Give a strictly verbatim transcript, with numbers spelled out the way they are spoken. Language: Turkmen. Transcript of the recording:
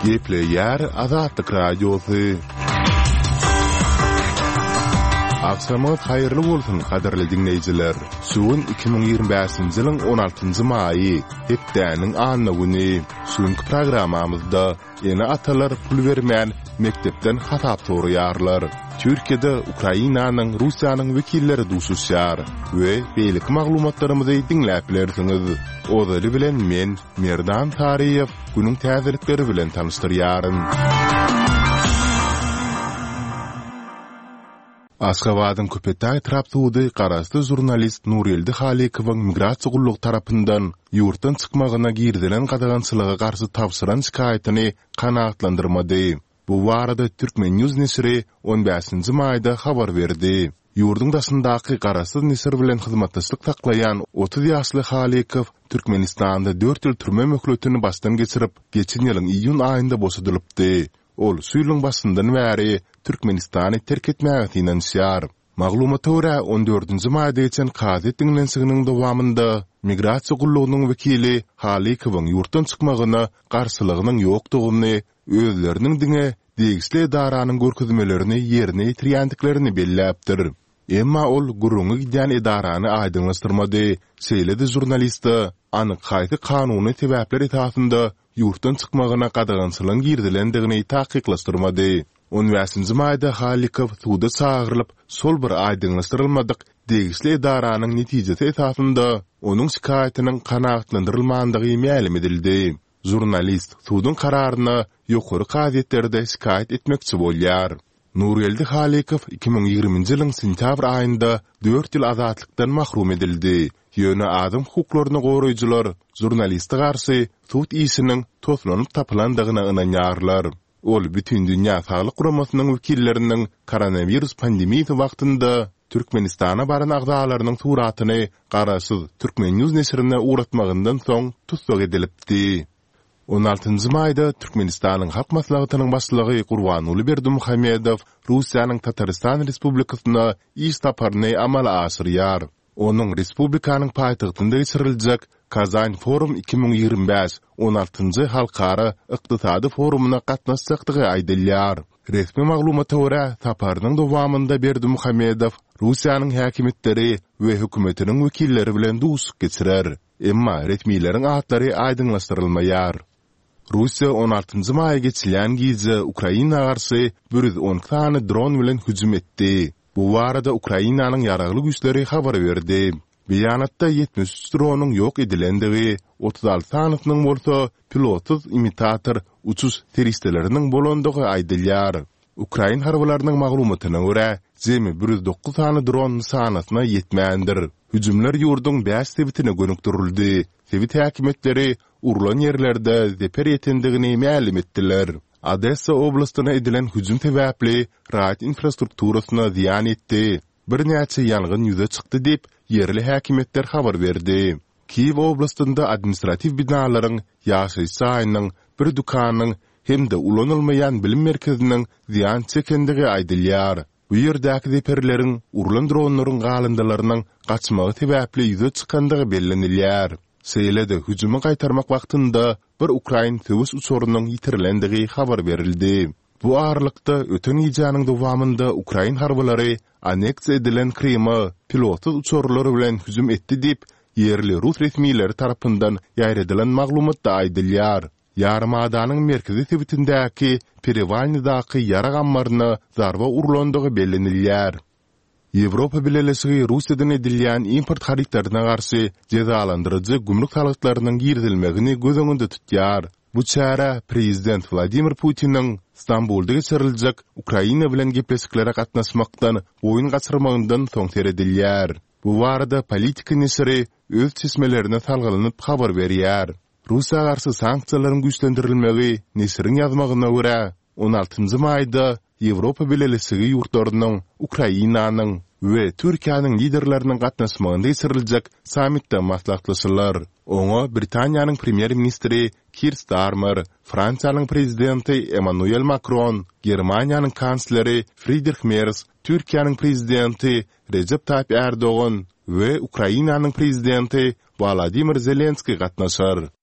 Gepleyer Azatlyk Radiosu. Akşamınız hayırlı bolsun kaderli dinleyiciler. Suun iki bin ýygrimi beşinji ýylyň on altynjy maýy, hepdäniň anna güni. Suňky programamyzda ýene atalar pul bermän mektepden hatap soraýarlar. Türkiýede Ukrainanyň, Russiýanyň wekilleri duşuşýar we beýlik maglumatlarymyzy dinläp bilersiňiz. Ozaly bilen men Merdan Tariýew günüň täzelikleri bilen tanıştyrýaryn. Aşgabatyň Köpetay Trapsudy garasty jurnalist Nureldi Halikowyň migrasiýa gullugy tarapyndan ýurtdan çykmagyna girdilen gadagançylyga garşy tapşyran şikaýatyny kanaatlandyrmady. Bu barada Türkmen News nesiri on beşinji maýda habar berdi. Ýurdun daşyndaky garasty nesir bilen hyzmatdaşlyk taklayan otuz ýaşly Halikow Türkmenistanda dört ýyl türme möhletini başdan geçirip, geçen ýylyň iýun aýynda boşadylypdy. Ol suýlyň başyndan bäri Türkmenistany terk etmäge tinanýar. Maglumata görä on dördünji maýda geçen gazet dinlensiginiň dowamynda migrasiýa gullugynyň wekili Halikowyň ýurtdan çykmagyna garşylygynyň ýokdugyny, özleriniň diňe degisli edaranyň görkezmelerini ýerine ýetirýändiklerini belläpdir. Emma ol gurruňy gidýän edarany aýdyňlaşdyrmady. Seýledi jurnalista anyk haýty kanuny sebäpler esasynda ýurtdan çykmagyna gadagançylyň girdilendigini taýyklaşdyrmady. on beşinji maýda Halikow suda çağırılıp, sol bir aýdyňlaşdyrylmadyk degisli edaranyň netijesi esasynda onuň şikaýatynyň kanaatlandyrylmandygy ma'lum edildi. Jurnalist sudun kararyna ýokary gazetlerde şikaýat etmekçi bolýar. Nureldi Halikow iki bin ýygrimiňji ýylyň sentyabr aýynda dört ýyl azatlykdan mahrum edildi. Ýöne adam hukuklaryny goraýjylar jurnalistga garşy sud işiniň toslanyp tapylandygyna ynanýarlar. Ol bütün dünýä saglyk guramasynyň wekilleriniň koronavirus pandemiýasy wagtynda Türkmenistana baran agzalarynyň suratyny garaşsyz Türkmen News nesirine uğratmagyndan soň tutsak edilipdi. on altynjy maýda Türkmenistanyň halk maslahatynyň başlygy Gurbanuly Berdimuhammedow Russiýanyň Tataristan Respublikasyna iş taparyny amala aşyrýar. Onuň respublikanyň paýtagtynda geçiriljek Kazan Forum iki bin ýygrimi beş on altynjy halkara ykdysady forumuna gatnaşjakdygy aýdylýar. Resmi maglumata görä, taparynyň dowamynda Berdimuhammedow Russiýanyň häkimetleri we hökümetiniň wekilleri bilen duşuk geçirer. Emma resmiýetiň atlary aýdyňlaşdyrylmaýar. Russiýa on altynjy maýa geçilen gize Ukraina garşy bir ýüz on tane dron bilen hüjüm etdi. Bu barada Ukrainanyň ýaragly güýçleri habar berdi. Beýanatda yetmiş üç dronyň ýok edilendigi, otuz alty tanynyň bolsa pilotsuz imitator uçuş teristleriniň bolandygy aýdylýar. Ukraina harbalarynyň maglumatyna görä, jemi bir ýüz dokuz tane dron sanatyna ýetmändir. Hüjümler ýurdun beş sebitine gönükdirildi. Sebit häkimetleri urulan ýerlerde zeper ýetendigini ma'lum etdiler. Odessa oblastyna edilen hüjüm sebäpli raýat infrastrukturasyna ziýan etdi. Bir näçe ýangyn ýüze çykdy diýip yerli häkimetler habar berdi. Kiýew oblastynda administrativ binalaryň, ýaşaýyş saýynyň, bir dukanyň hem de ulanylmaýan bilim merkeziniň ziýan çekendigi aýdylýar. Bu ýerdäki zeperleriň urulan dronlaryň galyndylarynyň gaçmagy sebäpli ýüze çykandygy bellenilýär. Seýlede hüjümi gaýtarmak wagtynda bir Ukrain töwüs uçurynyň ýitirilendigi habar berildi. Bu aralykda öten ýyjanyň dowamynda Ukrain harbalary anneksiýa edilen Krymy pilotsuz uçurlar bilen hüjüm etdi diýip yerli Rus resmiýetleri tarapyndan ýaýradylan maglumatda aýdylýar. Yarmadanyň merkezi sebitindäki Perivalnydaky ýara gammaryna zarba urulandygy bellenilýär. Ýewropa bileşigi Russiýadan edilýän import haritlaryna garşy cezalandyryjy gümrük salatylarynyň girdilmegini göz öňünde tutýar. Bu çara Prezident Vladimir Putin'in İstanbul'da geçiriljek Ukraina bilen gepleşiklere gatnaşmakdan oýun gaçyrmagyndan soň seredilýär. Bu barada politika nesiri öz çeşmelerine salgylanyp habar berýär. Russiýa garşy sanksiýalaryň güýçlendirilmegi nesiriň ýazmagyna görä on altynjy maýda Ýewropa bileşigi ýurtlarynyň Ukrainanyň we Türkiýanyň liderleriniň gatnaşmagynda geçiriljek sammitde maslahatlaşylar. Oňa Britaniýanyň premier ministri Keir Starmer, Fransiýanyň prezidenti Emmanuel Macron, Germaniýanyň kansleri Friedrich Merz, Türkiýanyň prezidenti Recep Tayyip Erdoğan we Ukrainanyň prezidenti Volodymyr Zelenski gatnaşar.